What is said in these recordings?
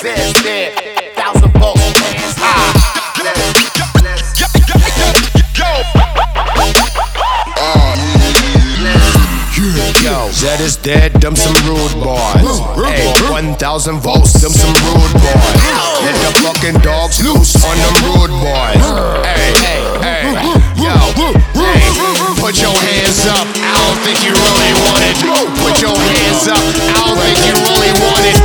says there, 1,000 volts, hands high. Yo, Zed is dead, them some rude boys. Hey, 1,000 volts, them some rude boys. Let the fucking dogs loose on them rude boys. Hey, hey, hey, yo, hey, put your hands up. I don't think you really want it. Put your hands up. I don't think you really want it.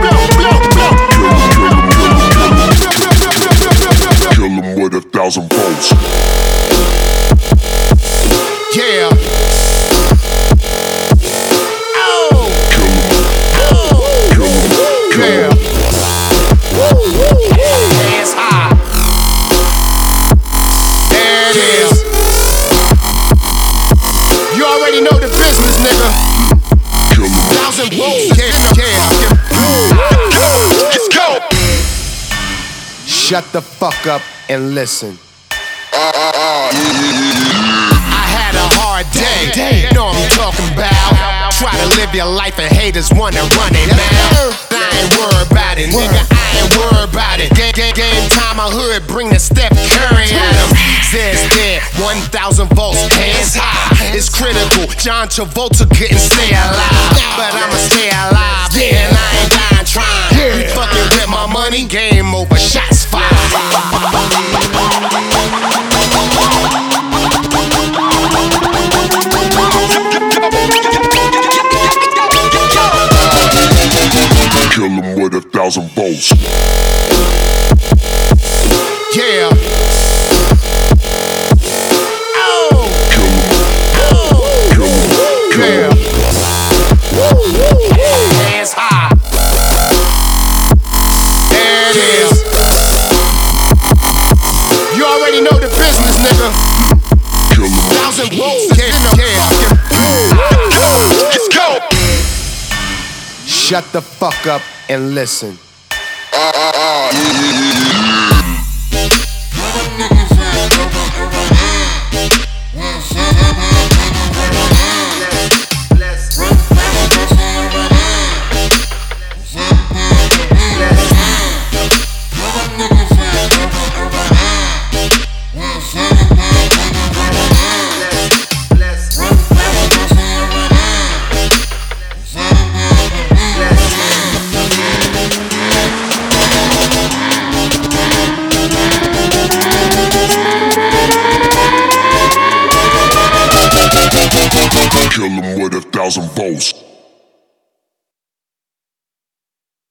Kill him with 1,000 volts. Yeah. Hands high. There it is. You already know the business, nigga. 1,000 volts. Let's go. Shut the fuck up and listen. I had a hard day. Know what I'm talking about. Try to live your life and haters wanna run it now. I ain't worried about it, nigga. I ain't worried about it. Game time, my hood, bring the Steph Curry at him. Zed's there, 1,000 volts, hands high. It's critical. John Travolta couldn't stay alive, but I'ma stay alive, and I ain't dying trying. You fucking with my money, game over, shots fired. Kill him with 1,000 volts. Yeah. Yeah. Hands high. There it is. You already know the business, nigga. 1,000 volts. Let's go. Shut the fuck up and listen. Kill him with 1,000 volts.